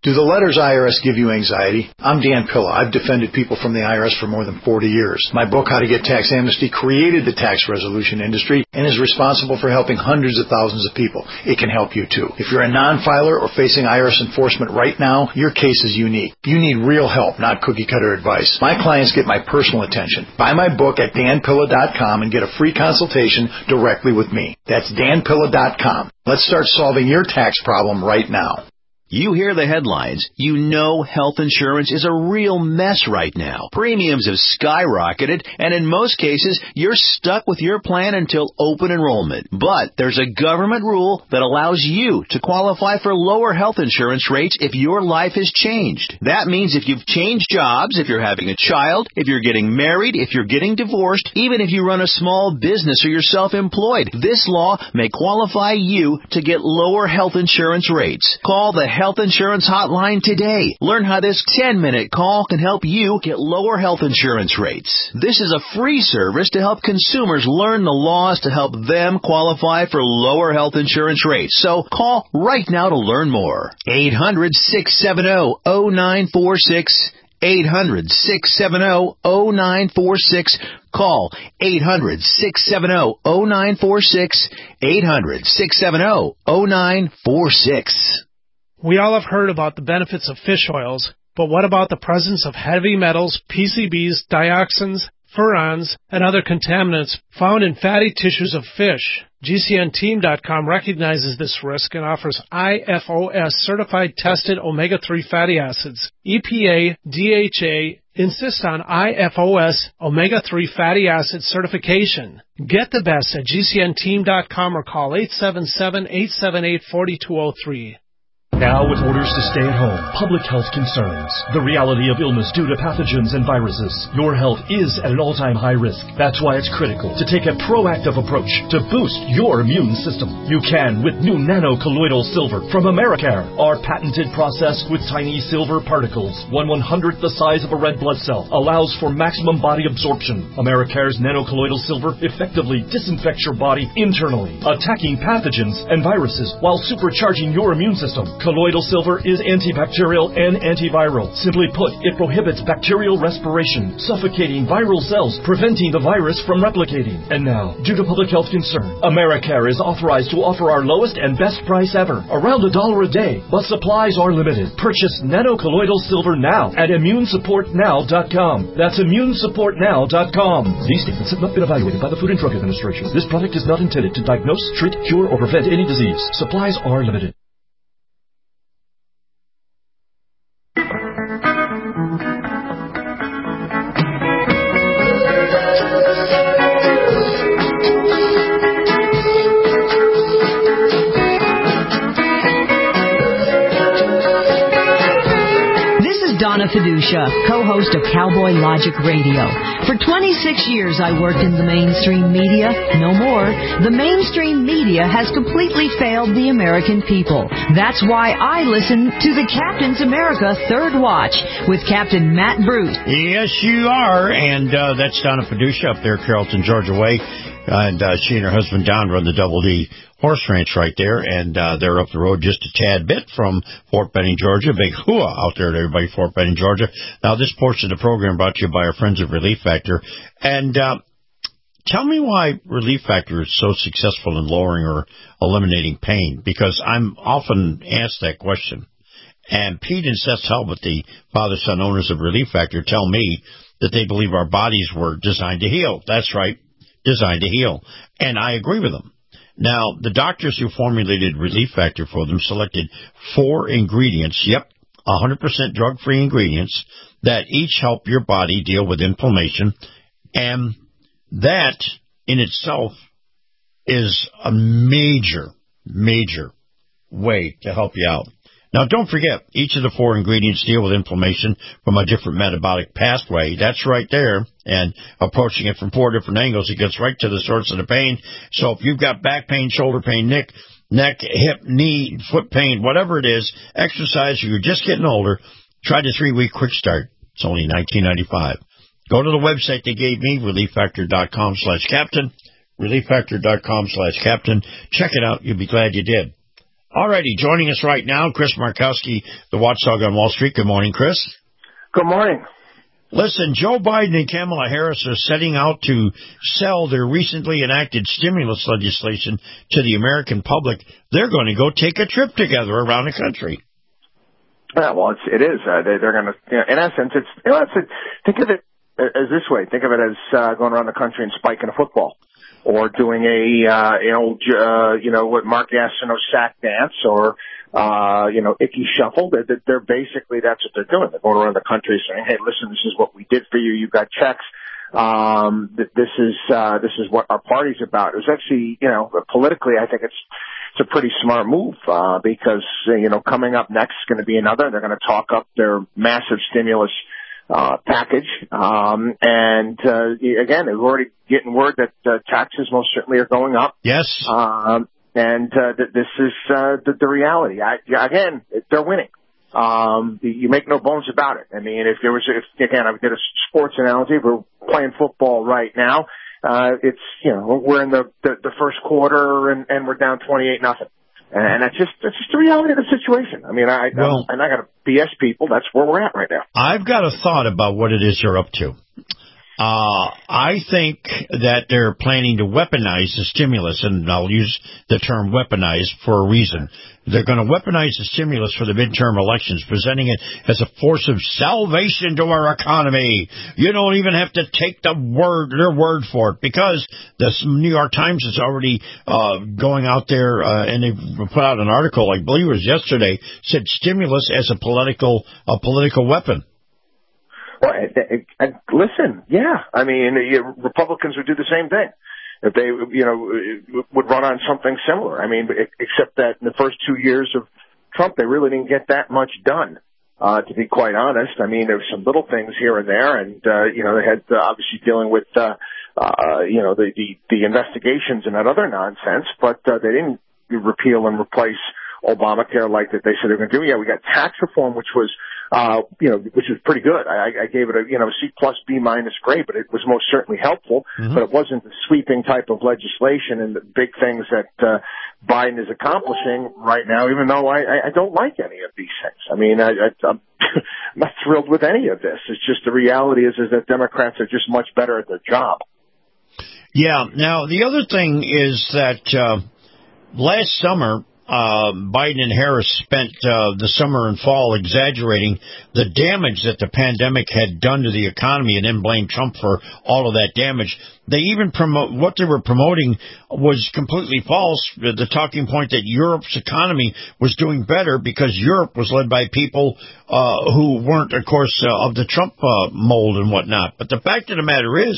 Do the letters I R S give you anxiety? I'm Dan Pilla. I've defended people from the I R S for more than forty years. My book, How to Get Tax Amnesty, created the tax resolution industry and is responsible for helping hundreds of thousands of people. It can help you too. If you're a non-filer or facing I R S enforcement right now, your case is unique. You need real help, not cookie-cutter advice. My clients get my personal attention. Buy my book at dan pilla dot com and get a free consultation directly with me. That's dan pilla dot com. Let's start solving your tax problem right now. You hear the headlines. You know health insurance is a real mess right now. Premiums have skyrocketed, and in most cases, you're stuck with your plan until open enrollment. But there's a government rule that allows you to qualify for lower health insurance rates if your life has changed. That means if you've changed jobs, if you're having a child, if you're getting married, if you're getting divorced, even if you run a small business or you're self-employed, this law may qualify you to get lower health insurance rates. Call the Health Insurance Hotline today. Learn how this ten-minute call can help you get lower health insurance rates. This is a free service to help consumers learn the laws to help them qualify for lower health insurance rates. So call right now to learn more. eight hundred, six seven zero, zero nine four six. eight hundred, six seven zero, zero nine four six. Call eight hundred, six seven zero, zero nine four six. eight hundred, six seven zero, zero nine four six. We all have heard about the benefits of fish oils, but what about the presence of heavy metals, P C Bs, dioxins, furans, and other contaminants found in fatty tissues of fish? G C N team dot com recognizes this risk and offers I F O S certified tested omega three fatty acids. E P A, D H A insist on I F O S omega three fatty acid certification. Get the best at G C N team dot com or call eight seven seven, eight seven eight, four two zero three. Now with orders to stay at home, public health concerns, the reality of illness due to pathogens and viruses, your health is at an all-time high risk. That's why it's critical to take a proactive approach to boost your immune system. You can with new nano-colloidal silver from Americare, our patented process with tiny silver particles, one one-hundredth the size of a red blood cell, allows for maximum body absorption. Americare's nano-colloidal silver effectively disinfects your body internally, attacking pathogens and viruses while supercharging your immune system. Colloidal silver is antibacterial and antiviral. Simply put, it prohibits bacterial respiration, suffocating viral cells, preventing the virus from replicating. And now, due to public health concern, Americare is authorized to offer our lowest and best price ever, around a dollar a day, but supplies are limited. Purchase nano-colloidal silver now at immune support now dot com. That's immune support now dot com. These statements have not been evaluated by the Food and Drug Administration. This product is not intended to diagnose, treat, cure, or prevent any disease. Supplies are limited. Donna Fiducia, co-host of Cowboy Logic Radio. For twenty-six years, I worked in the mainstream media. No more. The mainstream media has completely failed the American people. That's why I listen to the Captain's America Third Watch with Captain Matt Bruce. Yes, you are. And uh, that's Donna Fiducia up there, Carrollton, Georgia way. And uh, she and her husband, Don, run the Double D Horse Ranch right there, and uh, they're up the road just a tad bit from Fort Benning, Georgia. Big hooah out there to everybody, Fort Benning, Georgia. Now, this portion of the program brought to you by our friends at Relief Factor. And uh, tell me why Relief Factor is so successful in lowering or eliminating pain, because I'm often asked that question. And Pete and Seth Talbot, the father-son owners of Relief Factor, tell me that they believe our bodies were designed to heal. That's right. Designed to heal. And I agree with them. Now, the doctors who formulated Relief Factor for them selected four ingredients, yep, one hundred percent drug-free ingredients, that each help your body deal with inflammation, and that in itself is a major, major way to help you out. Now, don't forget, each of the four ingredients deal with inflammation from a different metabolic pathway. That's right there. And approaching it from four different angles, it gets right to the source of the pain. So if you've got back pain, shoulder pain, neck, neck, hip, knee, foot pain, whatever it is, exercise, or you're just getting older, try the three-week quick start. It's only nineteen ninety-five. Go to the website they gave me, relief factor dot com slash captain, relief factor dot com slash captain. Check it out. You'll be glad you did. All righty, joining us right now, Chris Markowski, the watchdog on Wall Street. Good morning, Chris. Good morning. Listen, Joe Biden and Kamala Harris are setting out to sell their recently enacted stimulus legislation to the American public. They're going to go take a trip together around the country. Yeah, well, it's, it is. Uh, they, they're going to, you know, in essence, it's, you know, it's a, think of it as this way. Think of it as uh, going around the country and spiking a football, or doing a, uh, you know, uh, you know, what Mark Gastineau sack dance, or, uh, you know, Icky Shuffle. They're, they're basically, that's what they're doing. They're going around the country saying, hey, listen, this is what we did for you. You got checks. Um, this is, uh, this is what our party's about. It was actually, you know, politically, I think it's, it's a pretty smart move, uh, because, uh, you know, coming up next is going to be another. They're going to talk up their massive stimulus Uh, package. Um, and, uh, again, we're already getting word that uh, taxes most certainly are going up. Yes. Um, and, uh, th- this is, uh, the, the reality. I, again, they're winning. Um, you make no bones about it. I mean, if there was, if, again, I did a sports analogy, we're playing football right now. Uh, it's, you know, we're in the, the, the first quarter and, and we're down twenty-eight nothing. And that's just that's just the reality of the situation. I mean, I well, I'm not going to B S people. That's where we're at right now. I've got a thought about what it is you're up to. Uh, I think that they're planning to weaponize the stimulus, and I'll use the term weaponize for a reason. They're going to weaponize the stimulus for the midterm elections, presenting it as a force of salvation to our economy. You don't even have to take the word, their word for it, because the New York Times is already uh, going out there, uh, and they put out an article, I believe it was yesterday, said stimulus as a political a political weapon. Well, I, I, listen, yeah. I mean, Republicans would do the same thing if they, you know, would run on something similar. I mean, except that in the first two years of Trump, they really didn't get that much done, uh, to be quite honest. I mean, there were some little things here and there, and, uh, you know, they had uh, obviously dealing with, uh, uh, you know, the, the, the investigations and that other nonsense, but uh, they didn't repeal and replace Obamacare like that they said they were going to do. Yeah, we got tax reform, which was, Uh, you know, which is pretty good. I, I gave it a, you know, C plus, B minus grade, but it was most certainly helpful. Mm-hmm. But it wasn't the sweeping type of legislation and the big things that uh, Biden is accomplishing right now, even though I, I don't like any of these things. I mean, I, I, I'm not thrilled with any of this. It's just the reality is, is that Democrats are just much better at their job. Yeah. Now, the other thing is that uh, last summer, Uh, Biden and Harris spent uh, the summer and fall exaggerating the damage that the pandemic had done to the economy, and then blamed Trump for all of that damage. They even promote what they were promoting was completely false. The talking point that Europe's economy was doing better because Europe was led by people uh, who weren't, of course, uh, of the Trump uh, mold and whatnot. But the fact of the matter is,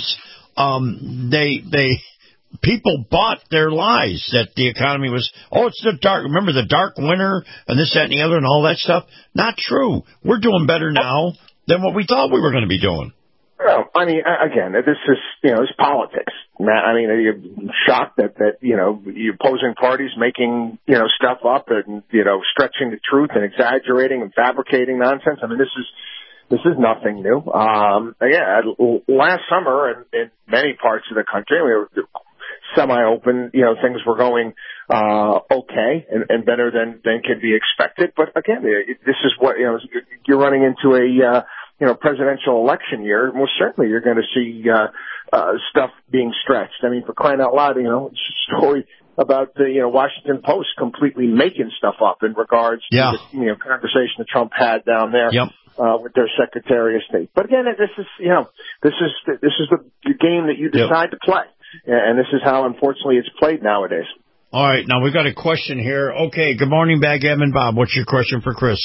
um, they they. People bought their lies that the economy was, oh, it's the dark, remember the dark winter and this, that, and the other and all that stuff? Not true. We're doing better now than what we thought we were going to be doing. Well, I mean, again, this is, you know, it's politics. Matt, I mean, you're shocked that, that, you know, the opposing parties making, you know, stuff up and, you know, stretching the truth and exaggerating and fabricating nonsense. I mean, this is, This is nothing new. Um, yeah, last summer in, in many parts of the country, we were semi-open, you know, things were going uh okay and, and better than, than could be expected. But again, it, this is what, you know, you're running into a, uh, you know, presidential election year. Most certainly you're going to see uh, uh stuff being stretched. I mean, for crying out loud, you know, it's a story about the, you know, Washington Post completely making stuff up in regards to yeah. the, you know, conversation that Trump had down there. Yep. Uh, with their Secretary of State. But again, this is, you know, this is, this is the, the game that you decide yep. to play. And this is how, unfortunately, it's played nowadays. All right. Now, we've got a question here. Okay. Good morning, Backgammon Bob. What's your question for Chris?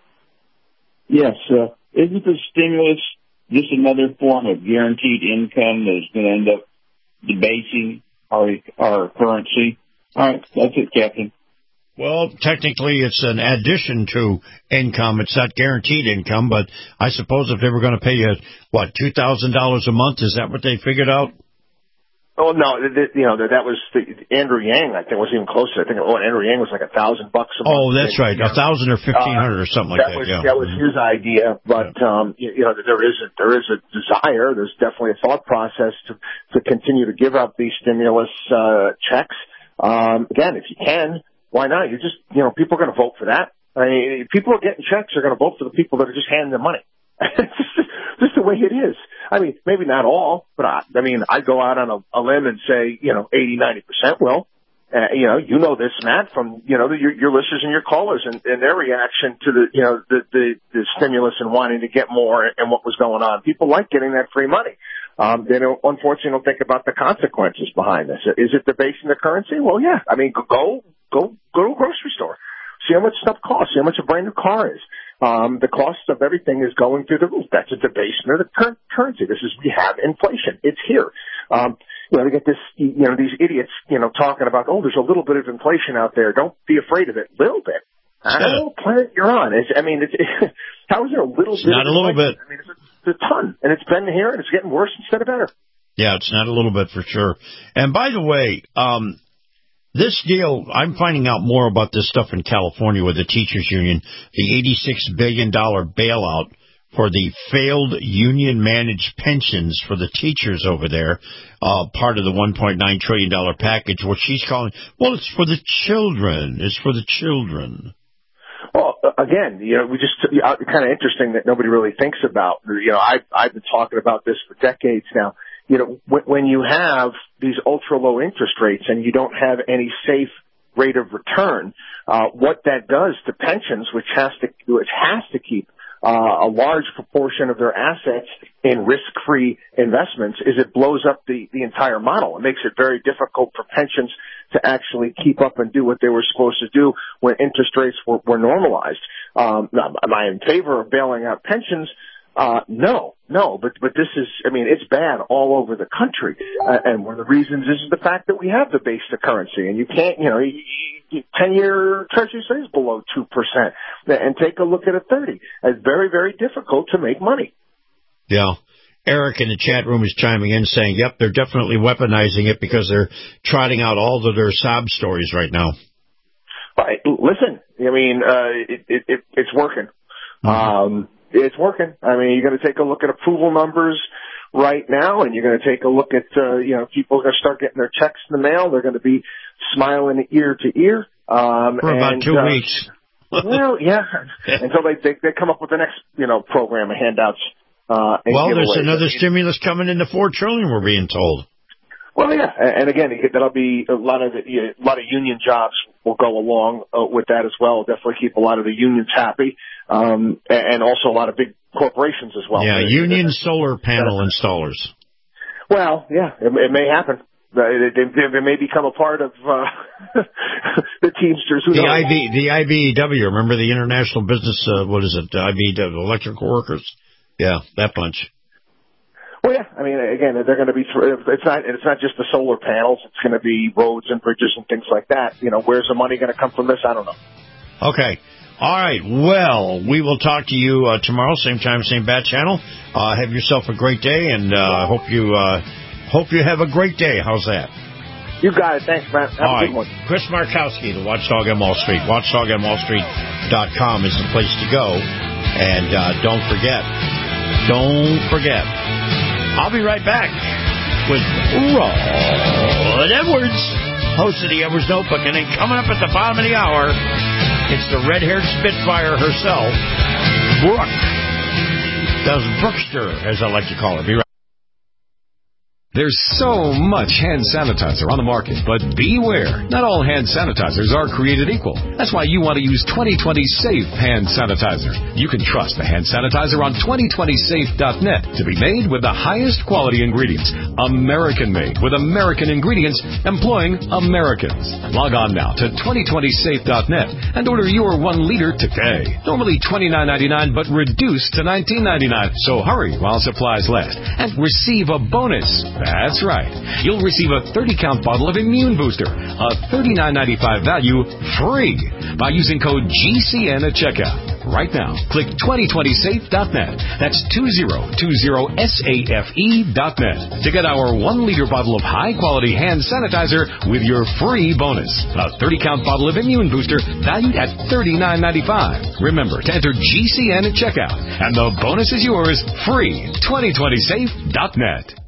Yes. Uh, isn't the stimulus just another form of guaranteed income that is going to end up debasing our, our currency? All right. That's it, Captain. Well, technically, it's an addition to income. It's not guaranteed income, but I suppose if they were going to pay you, what, two thousand dollars a month, is that what they figured out? Oh, no, you know, that was the, Andrew Yang, I think, was even closer. I think oh, Andrew Yang was like a thousand bucks a month. Oh, that's right, a thousand or fifteen hundred or something like that. Was, yeah. That was his idea, but, yeah. um, you, you know, there is a, there is a desire, there's definitely a thought process to, to continue to give out these stimulus, uh, checks. Um, again, if you can, Why not? You just, you know, people are going to vote for that. I mean, people are getting checks are going to vote for the people that are just handing them money. It's just, just the way it is. I mean, maybe not all, but I, I mean, I go out on a, a limb and say, you know, eighty, ninety percent will. Uh, you know, you know this, Matt, from, you know, the, your, your listeners and your callers and, and their reaction to the, you know, the, the, the stimulus and wanting to get more and what was going on. People like getting that free money. Um, they don't, unfortunately don't think about the consequences behind this. Is it debasing the currency? Well, yeah. I mean, go, go, go, go to a grocery store. See how much stuff costs. See how much a brand new car is. Um, the cost of everything is going through the roof. That's a debasement of the cur- currency. This is, we have inflation. It's here. Um, you know, we get this, you know, these idiots, you know, talking about, oh, there's a little bit of inflation out there. Don't be afraid of it. Little bit. I don't know what planet you're on. It's, I mean, it's, it, how is there a little it's bit? Not of a little inflation? bit. I mean, it's a, it's a ton, and it's been here, and it's getting worse instead of better. Yeah, it's not a little bit for sure. And by the way, um, this deal, I'm finding out more about this stuff in California with the teachers union, the eighty-six billion dollars bailout for the failed union-managed pensions for the teachers over there, uh, part of the one point nine trillion dollars package, what she's calling, well, it's for the children. It's for the children. Well, again, you know, we just, uh, kind of interesting that nobody really thinks about, you know, I've, I've been talking about this for decades now. You know, when, when you have these ultra low interest rates and you don't have any safe rate of return, uh, what that does to pensions, which has to, which has to keep Uh, a large proportion of their assets in risk-free investments, is it blows up the, the entire model. It makes it very difficult for pensions to actually keep up and do what they were supposed to do when interest rates were, were normalized. Um, am I in favor of bailing out pensions? Uh, no, no, but, but this is, I mean, it's bad all over the country. Uh, and one of the reasons is the fact that we have the base of currency, and you can't, you know, ten-year treasury stays below two percent. And take a look at a thirty. It's very, very difficult to make money. Yeah. Eric in the chat room is chiming in saying, yep, they're definitely weaponizing it because they're trotting out all of their sob stories right now. Right. Listen, I mean, uh, it, it, it, it's working. Mm-hmm. Um, It's working. I mean, you're going to take a look at approval numbers right now, and you're going to take a look at, uh, you know, people are going to start getting their checks in the mail. They're going to be smiling ear to ear. Um, For about and, two uh, weeks. Well, yeah, until they, they they come up with the next, you know, program of handouts. Uh, and well, there's giveaways. another I mean, stimulus coming into four trillion dollars, we're being told. Well, yeah, and again, that'll be a lot of the, a lot of union jobs will go along uh, with that as well. Definitely keep a lot of the unions happy, um, and also a lot of big corporations as well. Yeah, union solar panel installers. Well, yeah, it, it may happen. They, they, they may become a part of uh, the Teamsters. Who the knows? I B, the I B E W. Remember the International Business? Uh, what is it? I B E W, Electrical Workers. Yeah, that bunch. Well, yeah. I mean, again, they're going to be. It's not. It's not just the solar panels. It's going to be roads and bridges and things like that. You know, where's the money going to come from this? I don't know. Okay. All right. Well, we will talk to you uh, tomorrow, same time, same bat channel. Uh, have yourself a great day, and I uh, hope you uh, hope you have a great day. How's that? You got it. Thanks, Matt. Have All a right. good one. Chris Markowski, the Watchdog on Wall Street. Watchdog on Wall Street dot com is the place to go. And uh, don't forget, don't forget, I'll be right back with Rod Edwards, host of the Edwards Notebook. And then coming up at the bottom of the hour, it's the red-haired Spitfire herself, Brooke. Does Brookster, as I like to call her. Be right back. There's so much hand sanitizer on the market, but beware. Not all hand sanitizers are created equal. That's why you want to use twenty twenty Safe Hand Sanitizer. You can trust the hand sanitizer on twenty twenty safe dot net to be made with the highest quality ingredients. American-made with American ingredients employing Americans. Log on now to twenty twenty safe dot net and order your one liter today. Normally twenty-nine ninety-nine, but reduced to nineteen ninety-nine. So hurry while supplies last and receive a bonus. That's right. You'll receive a thirty count bottle of Immune Booster, a thirty-nine ninety-five value, free by using code G C N at checkout. Right now, click twenty twenty safe dot net. That's twenty twenty safe dot net to get our one liter bottle of high-quality hand sanitizer with your free bonus. A thirty count bottle of Immune Booster valued at thirty-nine ninety-five. Remember to enter G C N at checkout, and the bonus is yours free. twenty twenty safe dot net.